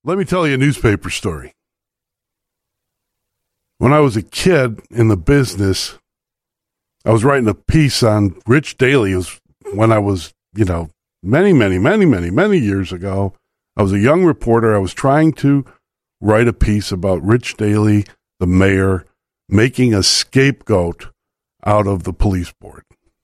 Let me tell you a newspaper story. When I was a kid in the business, I was writing a piece on Rich Daley. It was when I was, many years ago. I was a young reporter. I was trying to write a piece about Rich Daley, the mayor, making a scapegoat out of the police board.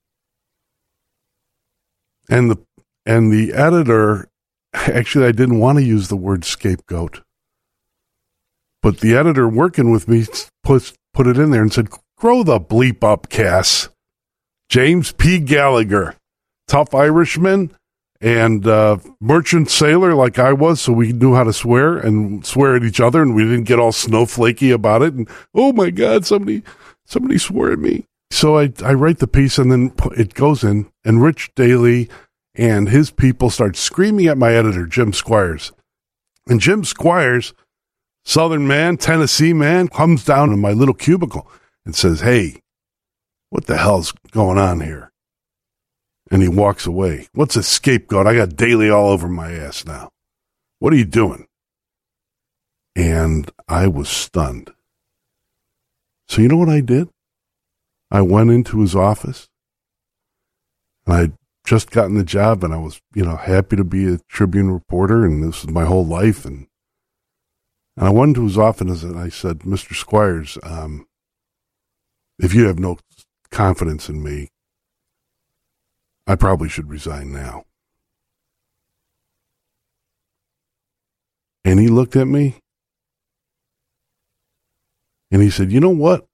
And the editor, actually, I didn't want to use the word scapegoat, but the editor working with me put it in there and said, grow the bleep up, Cass. James P. Gallagher, tough Irishman and merchant sailor like I was, so we knew how to swear and swear at each other, and we didn't get all snowflakey about it. And, oh, my God, somebody swore at me. So I write the piece, and then it goes in, and Rich Daley and his people start screaming at my editor, Jim Squires. And Jim Squires, Southern man, Tennessee man, comes down in my little cubicle and says, hey, what the hell's going on here? And he walks away. What's a scapegoat? I got Daley all over my ass now. What are you doing? And I was stunned. So you know what I did? I went into his office, and I'd just gotten the job, and I was, happy to be a Tribune reporter, and this was my whole life. And I went into his office, and I said, Mr. Squires, if you have no confidence in me, I probably should resign now. And he looked at me, and he said, you know what?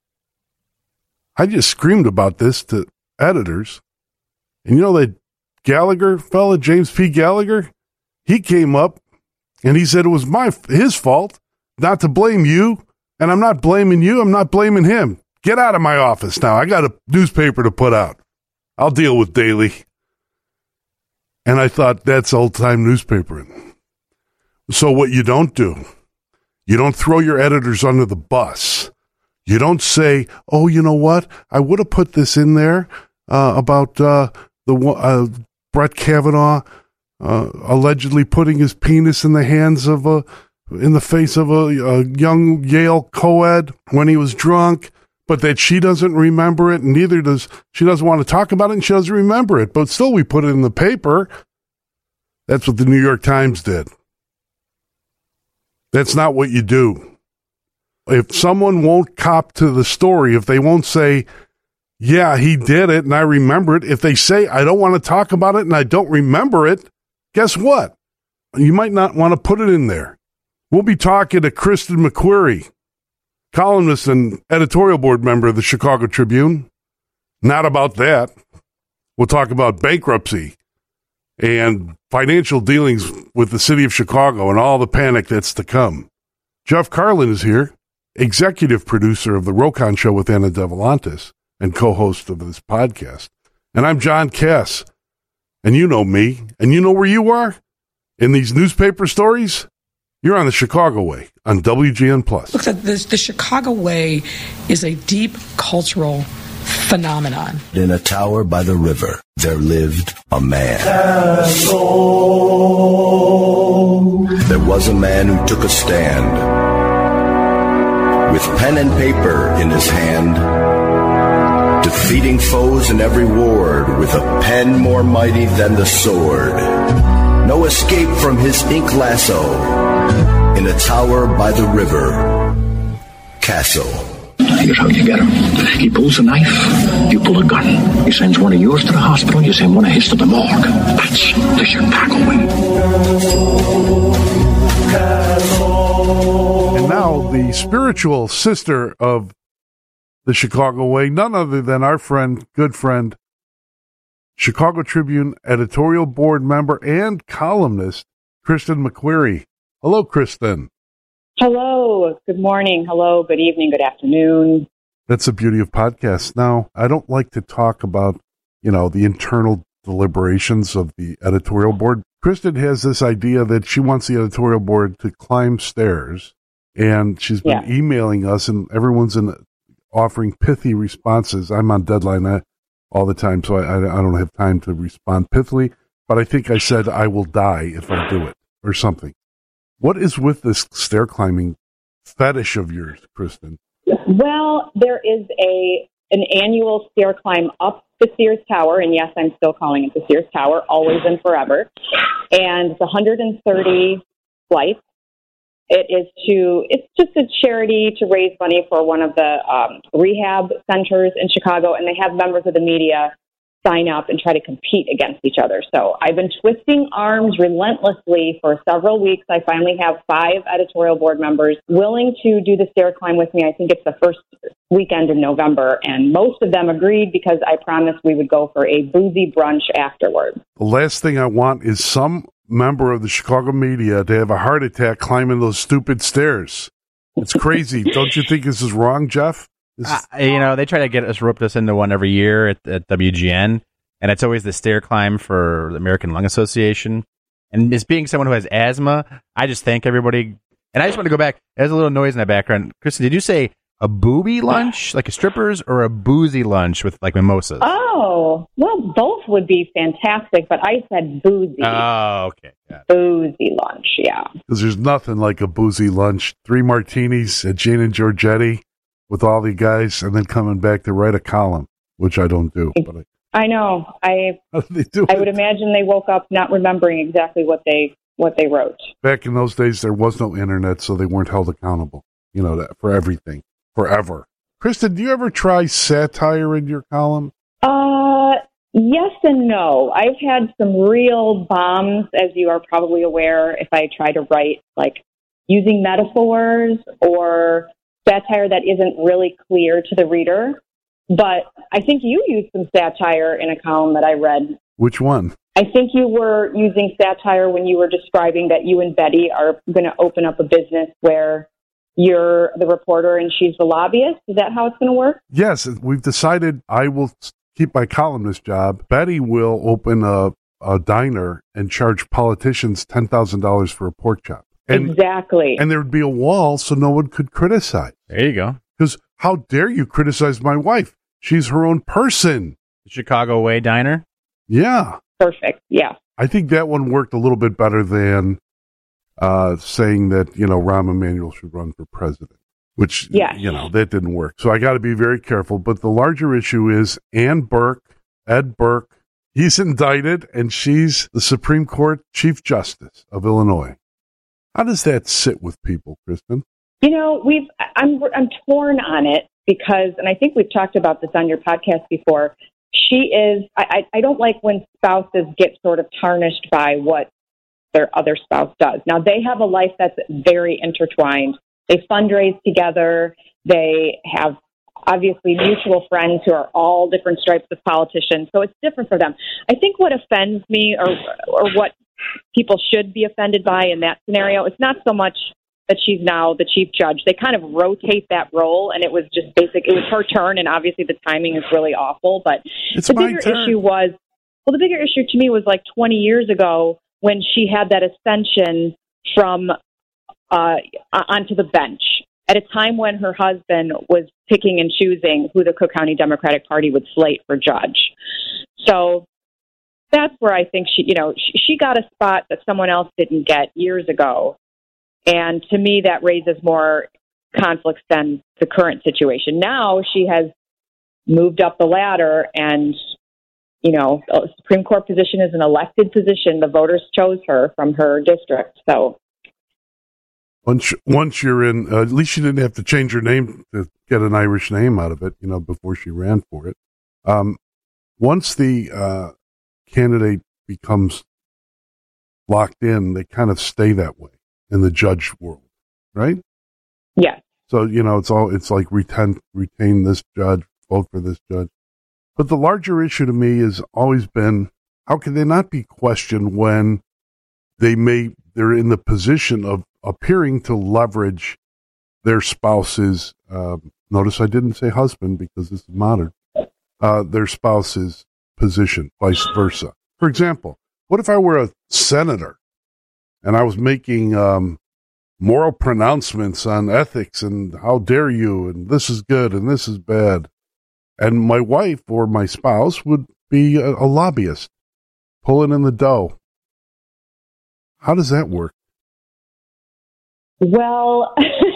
I just screamed about this to editors. And you know that Gallagher fella, James P. Gallagher? He came up and he said it was his fault not to blame you. And I'm not blaming you. I'm not blaming him. Get out of my office now. I got a newspaper to put out. I'll deal with Daley. And I thought, that's old-time newspapering. So what you don't do, you don't throw your editors under the bus. You don't say, oh, you know what? I would have put this in there about Brett Kavanaugh allegedly putting his penis in the hands of in the face of a young Yale co-ed when he was drunk, but that she doesn't remember it, and she doesn't want to talk about it, and she doesn't remember it. But still, we put it in the paper. That's what the New York Times did. That's not what you do. If someone won't cop to the story, if they won't say, yeah, he did it and I remember it, if they say, I don't want to talk about it and I don't remember it, guess what? You might not want to put it in there. We'll be talking to Kristen McQuarrie, columnist and editorial board member of the Chicago Tribune. Not about that. We'll talk about bankruptcy and financial dealings with the city of Chicago and all the panic that's to come. Jeff Carlin is here, executive producer of The Rokon Show with Anna Devolantis and co-host of this podcast. And I'm John Cass. And you know me. And you know where you are? In these newspaper stories? You're on the Chicago Way on WGN+. Look, the Chicago Way is a deep cultural phenomenon. In a tower by the river, there lived a man. There was a man who took a stand. With pen and paper in his hand, defeating foes in every ward with a pen more mighty than the sword. No escape from his ink lasso in a tower by the river, Castle. Here's how you get him. He pulls a knife, you pull a gun. He sends one of yours to the hospital, you send one of his to the morgue. That's the Chicago Way. And now the spiritual sister of the Chicago Way, none other than our friend, good friend, Chicago Tribune editorial board member and columnist, Kristen McQuarrie. Hello, Kristen. Hello. Good morning. Hello. Good evening. Good afternoon. That's the beauty of podcasts. Now, I don't like to talk about, the internal deliberations of the editorial board. Kristen has this idea that she wants the editorial board to climb stairs, and she's been emailing us, and everyone's offering pithy responses. I'm on deadline all the time, so I don't have time to respond pithily, but I think I said I will die if I do it, or something. What is with this stair climbing fetish of yours, Kristen? Well, there is an annual stair climb up the Sears Tower, and yes, I'm still calling it the Sears Tower, always and forever. And it's 130 flights. It's just a charity to raise money for one of the rehab centers in Chicago, and they have members of the media sign up and try to compete against each other. So I've been twisting arms relentlessly for several weeks. I finally have 5 editorial board members willing to do the stair climb with me. I think it's the first weekend in November, and most of them agreed because I promised we would go for a boozy brunch afterwards. The last thing I want is some member of the Chicago media to have a heart attack climbing those stupid stairs. It's crazy. Don't you think this is wrong, Jeff? They try to get us roped us into one every year at WGN, and it's always the stair climb for the American Lung Association. And as being someone who has asthma, I just thank everybody. And I just want to go back. There's a little noise in the background. Kristen, did you say a booby lunch, like a strippers, or a boozy lunch with like mimosas? Oh, well, both would be fantastic, but I said boozy. Oh, okay. Yeah. Boozy lunch, yeah. Because there's nothing like a boozy lunch. 3 martinis at Gene and Giorgetti with all the guys, and then coming back to write a column, which I don't do. But I know. how do they do I it? would imagine they woke up not remembering exactly what they wrote. Back in those days, there was no internet, so they weren't held accountable, for everything, forever. Kristen, do you ever try satire in your column? Yes and no. I've had some real bombs, as you are probably aware, if I try to write, like, using metaphors or satire that isn't really clear to the reader. But I think you used some satire in a column that I read. Which one? I think you were using satire when you were describing that you and Betty are going to open up a business where you're the reporter and she's the lobbyist. Is that how it's going to work? Yes, we've decided I will keep my columnist job. Betty will open a diner and charge politicians $10,000 for a pork chop. Exactly. And there would be a wall so no one could criticize. There you go. Because how dare you criticize my wife? She's her own person. The Chicago Way Diner? Yeah. Perfect. Yeah. I think that one worked a little bit better than saying that, Rahm Emanuel should run for president, which, that didn't work. So I got to be very careful. But the larger issue is Ed Burke, he's indicted, and she's the Supreme Court Chief Justice of Illinois. How does that sit with people, Kristen? I'm torn on it because, and I think we've talked about this on your podcast before, I don't like when spouses get sort of tarnished by what their other spouse does. Now, they have a life that's very intertwined. They fundraise together. They have obviously mutual friends who are all different stripes of politicians. So it's different for them. I think what offends me or what people should be offended by in that scenario, it's not so much that she's now the chief judge. They kind of rotate that role, and it was just basic. It was her turn, and obviously the timing is really awful. But the bigger issue to me was like 20 years ago when she had that ascension from onto the bench at a time when her husband was picking and choosing who the Cook County Democratic Party would slate for judge. So that's where I think she got a spot that someone else didn't get years ago. And to me, that raises more conflicts than the current situation. Now she has moved up the ladder and, the Supreme Court position is an elected position. The voters chose her from her district. So once you're in, at least she didn't have to change her name to get an Irish name out of it, before she ran for it. Once the candidate becomes locked in, they kind of stay that way in the judge world, right? Yes. So, it's like retain this judge, vote for this judge. But the larger issue to me has always been, how can they not be questioned when they're in the position of appearing to leverage their spouse's, notice I didn't say husband because this is modern, their spouse's position, vice versa. For example, what if I were a senator and I was making moral pronouncements on ethics and how dare you, and this is good and this is bad, and my wife or my spouse would be a lobbyist pulling in the dough? How does that work? Well,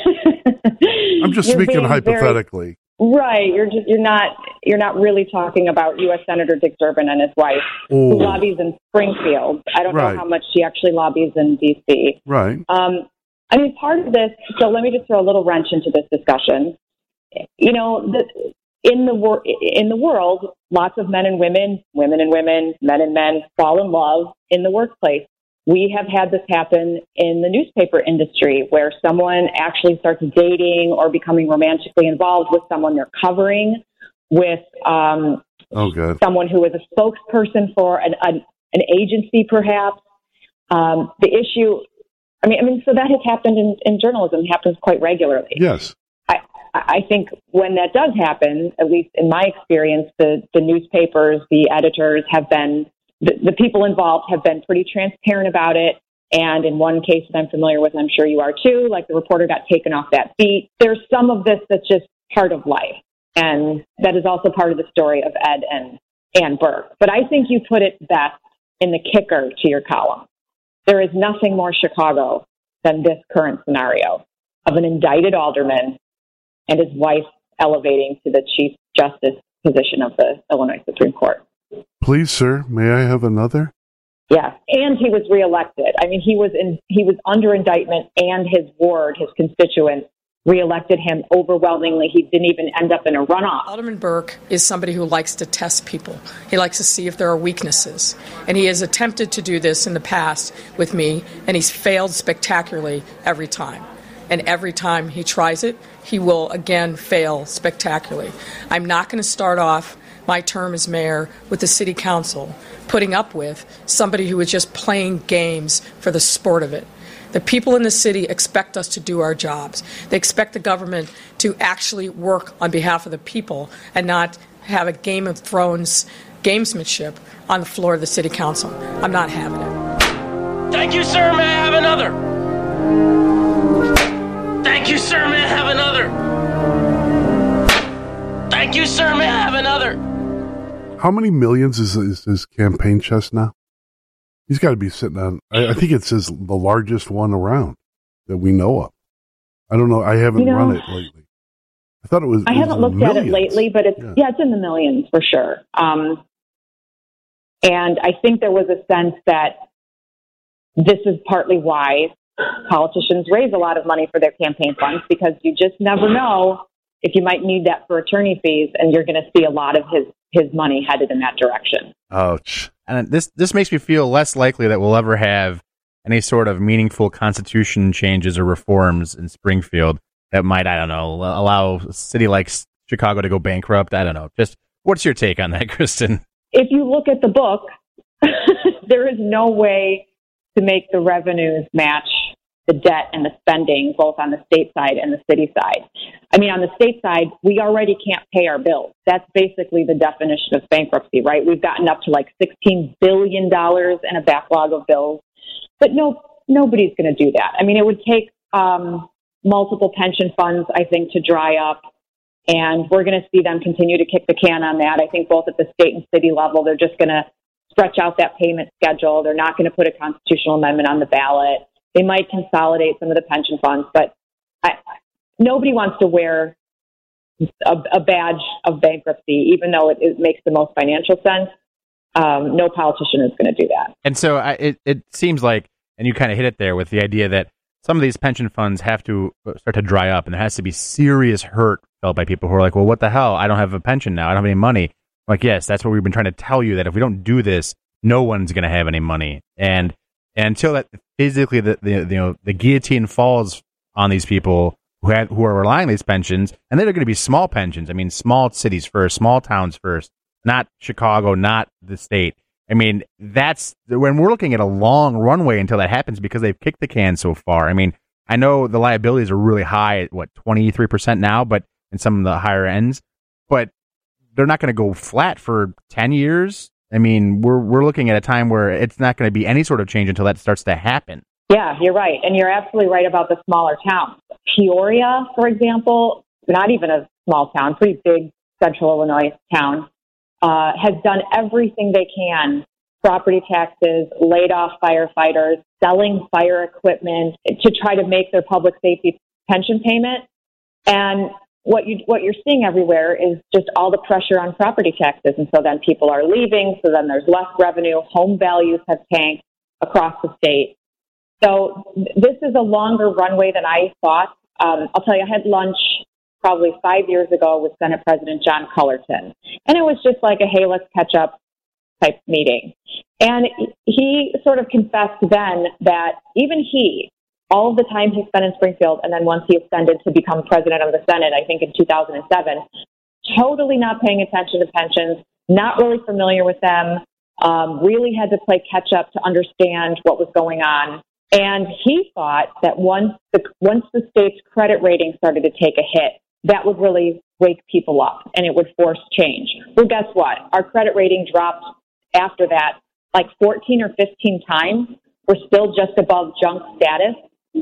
I'm just you're speaking being hypothetically. Right. You're not really talking about U.S. Senator Dick Durbin and his wife, Oh. who lobbies in Springfield. I don't Right. know how much she actually lobbies in D.C. Right. I mean, part of this, so let me just throw a little wrench into this discussion. You know, in the world, lots of men and women, women and women, men and men fall in love in the workplace. We have had this happen in the newspaper industry where someone actually starts dating or becoming romantically involved with someone they're covering, with Good. someone who is a spokesperson for an agency, perhaps. The issue, I mean, so that has happened in journalism, happens quite regularly. Yes. I think when that does happen, at least in my experience, the newspapers, the editors have been, the people involved have been pretty transparent about it. And in one case that I'm familiar with, I'm sure you are too, like the reporter got taken off that beat. There's some of this that's just part of life. And that is also part of the story of Ed and Ann Burke. But I think you put it best in the kicker to your column. There is nothing more Chicago than this current scenario of an indicted alderman and his wife elevating to the Chief Justice position of the Illinois Supreme Court. Please, sir, may I have another? Yes, and he was reelected. I mean, he was under indictment, and his ward, his constituents, reelected him overwhelmingly. He didn't even end up in a runoff. Alderman Burke is somebody who likes to test people. He likes to see if there are weaknesses. And he has attempted to do this in the past with me, and he's failed spectacularly every time. And every time he tries it, he will again fail spectacularly. I'm not going to start off my term as mayor with the city council putting up with somebody who is just playing games for the sport of it. The people in the city expect us to do our jobs. They expect the government to actually work on behalf of the people and not have a Game of Thrones gamesmanship on the floor of the city council. I'm not having it. Thank you, sir. May I have another? Thank you, sir. May I have another? Thank you, sir. May I have another? How many millions is his campaign chest now? He's got to be sitting on, I think it's the largest one around that we know of. I don't know. I haven't run it lately. I thought it was. I haven't looked at it lately, but it's in the millions for sure. And I think there was a sense that this is partly why politicians raise a lot of money for their campaign funds, because you just never know if you might need that for attorney fees, and you're going to see a lot of his money headed in that direction. Ouch. And this makes me feel less likely that we'll ever have any sort of meaningful constitution changes or reforms in Springfield that might, I don't know, allow a city like Chicago to go bankrupt. I don't know. Just what's your take on that, Kristen? If you look at the book, there is no way to make the revenues match the debt and the spending, both on the state side and the city side. I mean, on the state side, we already can't pay our bills. That's basically the definition of bankruptcy, right? We've gotten up to like $16 billion in a backlog of bills. But nobody's going to do that. I mean, it would take multiple pension funds, I think, to dry up. And we're going to see them continue to kick the can on that. I think both at the state and city level, they're just going to stretch out that payment schedule. They're not going to put a constitutional amendment on the ballot. They might consolidate some of the pension funds, but nobody wants to wear a badge of bankruptcy, even though it makes the most financial sense. No politician is going to do that. And so it seems like, and you kind of hit it there with the idea that some of these pension funds have to start to dry up, and there has to be serious hurt felt by people who are like, well, what the hell? I don't have a pension now. I don't have any money. I'm like, yes, that's what we've been trying to tell you, that if we don't do this, no one's going to have any money. And until that physically the guillotine falls on these people who are relying on these pensions, and they're going to be small pensions. I mean, small cities first, small towns first, not Chicago, not the state. I mean, that's when we're looking at a long runway until that happens, because they've kicked the can so far. I mean, I know the liabilities are really high at 23% now, but in some of the higher ends, but they're not going to go flat for 10 years. I mean, we're looking at a time where it's not going to be any sort of change until that starts to happen. Yeah, you're right. And you're absolutely right about the smaller towns. Peoria, for example, not even a small town, pretty big central Illinois town, has done everything they can property taxes, laid off firefighters, selling fire equipment to try to make their public safety pension payment. And what you're seeing everywhere is just all the pressure on property taxes. And so then people are leaving. So then there's less revenue. Home values have tanked across the state. So this is a longer runway than I thought. I'll tell you, I had lunch probably 5 years ago with Senate President John Cullerton. And it was just like a, hey, let's catch up type meeting. And he sort of confessed then that even he, all of the time he spent in Springfield, and then once he ascended to become president of the Senate, I think in 2007, totally not paying attention to pensions, not really familiar with them, really had to play catch up to understand what was going on. And he thought that once the state's credit rating started to take a hit, that would really wake people up and it would force change. Well, guess what? Our credit rating dropped after that like 14 or 15 times. We're still just above junk status,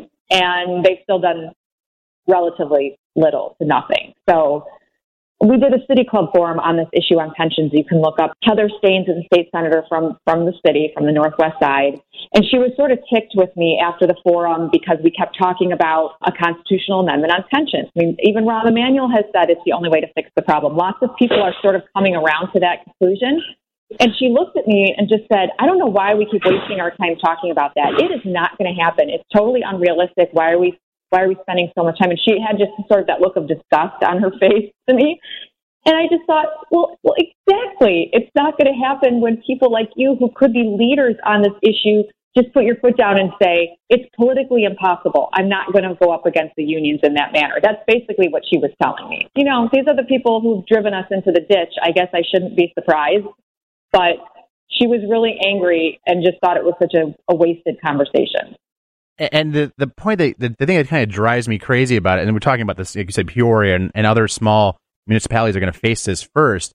and they've still done relatively little to nothing. So we did a City Club forum on this issue on pensions. You can look up Heather Staines is a state senator from the city, from the Northwest side. And she was sort of ticked with me after the forum because we kept talking about a constitutional amendment on pensions. I mean, even Rahm Emanuel has said it's the only way to fix the problem. Lots of people are sort of coming around to that conclusion. And she looked at me and just said, I don't know why we keep wasting our time talking about that. It is not going to happen. It's totally unrealistic. Why are we spending so much time? And she had just sort of that look of disgust on her face to me. And I just thought, well, exactly. It's not going to happen when people like you, who could be leaders on this issue, just put your foot down and say, it's politically impossible. I'm not going to go up against the unions in that manner. That's basically what she was telling me. You know, these are the people who've driven us into the ditch. I guess I shouldn't be surprised. But she was really angry and just thought it was such a wasted conversation. And the point the thing that kind of drives me crazy about it, and we're talking about this, like you said, Peoria and other small municipalities are going to face this first.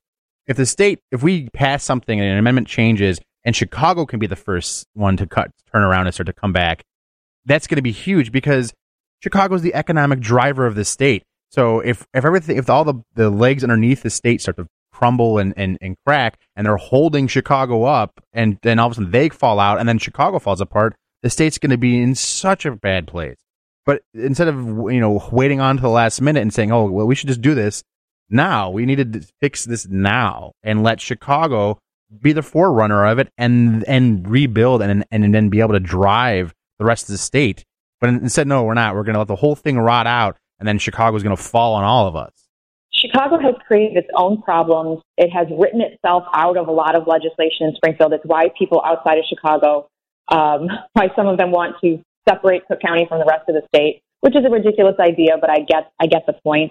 If we pass something and an amendment changes, and Chicago can be the first one to turn around and start to come back, that's going to be huge because Chicago is the economic driver of the state. So if all the legs underneath the state start to crumble and crack, and they're holding Chicago up, and then all of a sudden they fall out, and then Chicago falls apart, the state's going to be in such a bad place. But instead of waiting on to the last minute and saying, oh, well, we should just do this now, we needed to fix this now and let Chicago be the forerunner of it and rebuild and then be able to drive the rest of the state. But instead, no, we're not. We're going to let the whole thing rot out, and then Chicago's going to fall on all of us. Chicago has created its own problems. It has written itself out of a lot of legislation in Springfield. It's why people outside of Chicago, why some of them want to separate Cook County from the rest of the state, which is a ridiculous idea, but I get the point.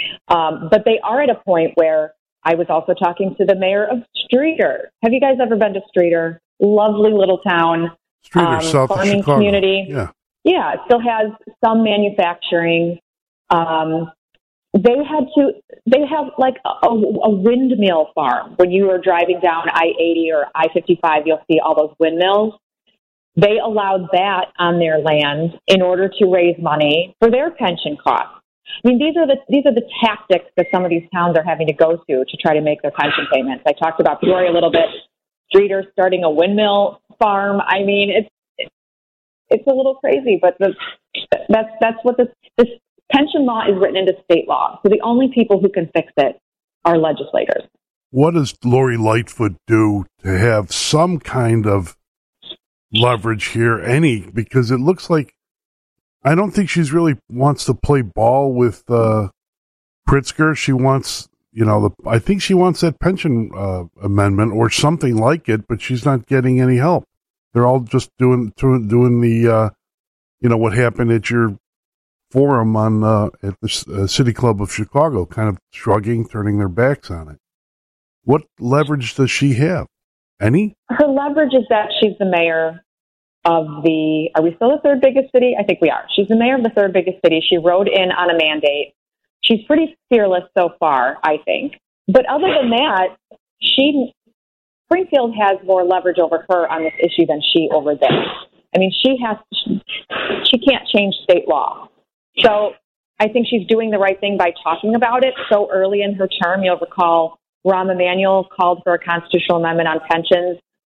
But they are at a point where I was also talking to the mayor of Streator. Have you guys ever been to Streator? Lovely little town. Streator, south of farming Chicago. Community. Yeah, it still has some manufacturing. They have like a windmill farm. When you are driving down I-80 or I-55, you'll see all those windmills. They allowed that on their land in order to raise money for their pension costs. I mean, these are the tactics that some of these towns are having to go to try to make their pension payments. I talked about Peoria a little bit. Streator starting a windmill farm. I mean, it's a little crazy, but that's what this pension law is written into state law. So the only people who can fix it are legislators. What does Lori Lightfoot do to have some kind of leverage here? Because it looks like I don't think she's really wants to play ball with Pritzker. She wants, I think she wants that pension amendment or something like it, but she's not getting any help. They're all just doing the, what happened at your forum at the City Club of Chicago, kind of shrugging, turning their backs on it. What leverage does she have? Any? Her leverage is that she's the mayor of are we still the third biggest city? I think we are. She's the mayor of the third biggest city. She rode in on a mandate. She's pretty fearless so far, I think. But other than that, Springfield has more leverage over her on this issue than she over there. I mean, she can't change state law. So I think she's doing the right thing by talking about it so early in her term. You'll recall Rahm Emanuel called for a constitutional amendment on pensions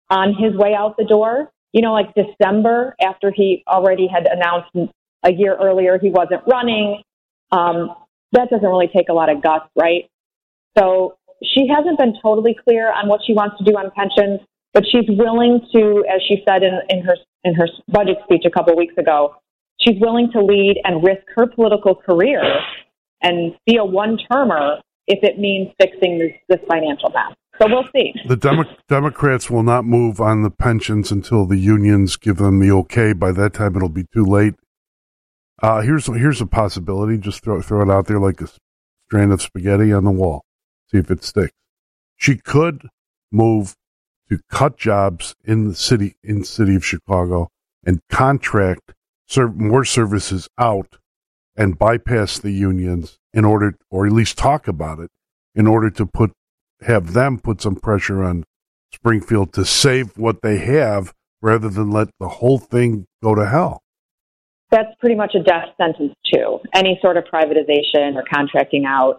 on his way out the door. You know, like December, after he already had announced a year earlier he wasn't running. That doesn't really take a lot of guts, right? So she hasn't been totally clear on what she wants to do on pensions, but she's willing to, as she said in her budget speech a couple of weeks ago, she's willing to lead and risk her political career and be a one-termer if it means fixing this financial mess. So we'll see. The Democrats will not move on the pensions until the unions give them the okay. By that time, it'll be too late. Here's a possibility. Just throw it out there like a strand of spaghetti on the wall. See if it sticks. She could move to cut jobs in the city of Chicago and contract more services out and bypass the unions in order, or at least talk about it, in order to have them put some pressure on Springfield to save what they have rather than let the whole thing go to hell. That's pretty much a death sentence, too. Any sort of privatization or contracting out.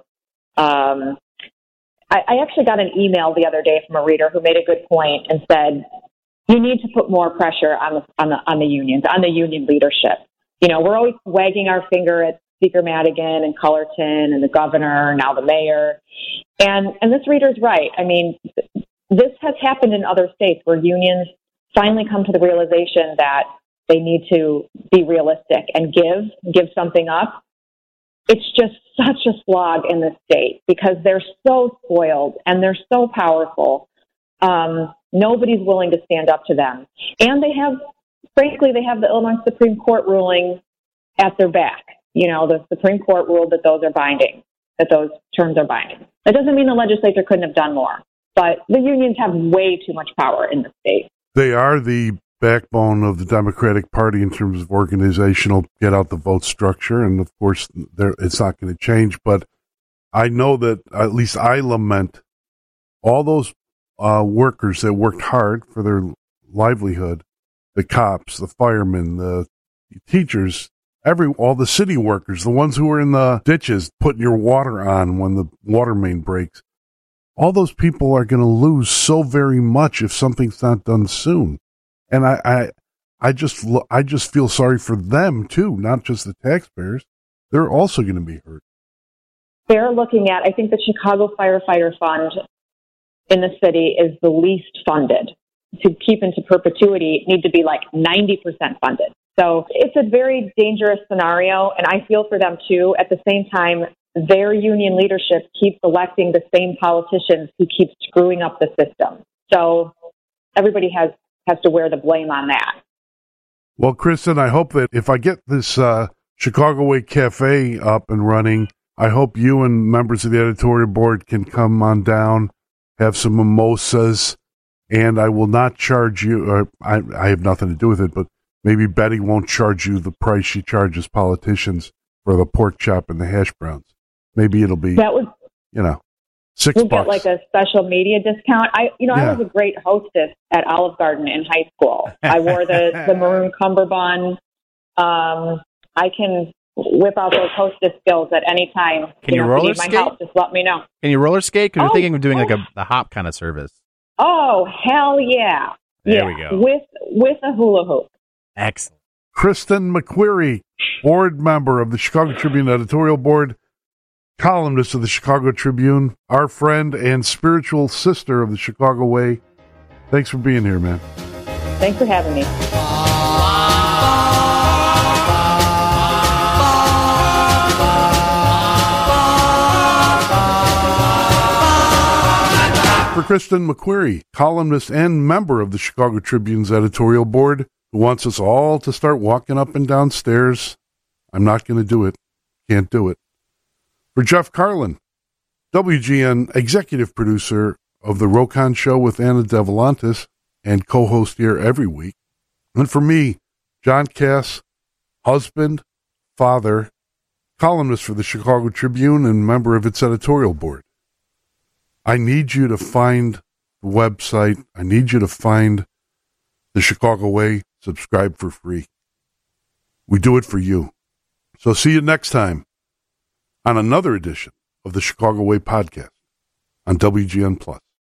I actually got an email the other day from a reader who made a good point and said, you need to put more pressure on the unions, on the union leadership. You know, we're always wagging our finger at Speaker Madigan and Cullerton and the governor, now the mayor. And this reader's right. I mean, this has happened in other states where unions finally come to the realization that they need to be realistic and give something up. It's just such a slog in this state because they're so spoiled and they're so powerful. Nobody's willing to stand up to them. And they have the Illinois Supreme Court ruling at their back. You know, the Supreme Court ruled that those terms are binding. That doesn't mean the legislature couldn't have done more, but the unions have way too much power in the state. They are the backbone of the Democratic Party in terms of organizational get out the vote structure, and of course it's not going to change, but I know that at least I lament all those workers that worked hard for their livelihood, the cops, the firemen, the teachers, all the city workers, the ones who are in the ditches putting your water on when the water main breaks. All those people are going to lose so very much if something's not done soon. And I just feel sorry for them too, not just the taxpayers. They're also going to be hurt. They're looking at, I think the Chicago Firefighter Fund in the city is the least funded. To keep into perpetuity, need to be like 90% funded. So it's a very dangerous scenario, and I feel for them too. At the same time, their union leadership keeps electing the same politicians who keep screwing up the system. So everybody has to wear the blame on that. Well, Kristen, I hope that if I get this Chicago Way Cafe up and running, I hope you and members of the editorial board can come on down, have some mimosas, and I will not charge you, or I have nothing to do with it, but maybe Betty won't charge you the price she charges politicians for the pork chop and the hash browns. Maybe it'll be, $6. We'll get like a special media discount. I was a great hostess at Olive Garden in high school. I wore the maroon cummerbund. I can whip out those hostess skills at any time. Can you roller skate? My help, just let me know. Can you roller skate? Because we're thinking of doing like a hop kind of service. Oh, hell yeah. There we go. With a hula hoop. Excellent. Kristen McQuarrie, board member of the Chicago Tribune editorial board, columnist of the Chicago Tribune, our friend and spiritual sister of the Chicago Way. Thanks for being here, man. Thanks for having me. For Kristen McQuarrie, columnist and member of the Chicago Tribune's editorial board, who wants us all to start walking up and down stairs. I'm not going to do it. Can't do it. For Jeff Carlin, WGN executive producer of The Rokon Show with Anna Devolantis and co-host here every week. And for me, John Cass, husband, father, columnist for the Chicago Tribune and member of its editorial board. I need you to find the website. I need you to find the Chicago Way. Subscribe for free. We do it for you. So see you next time on another edition of the Chicago Way podcast on WGN Plus.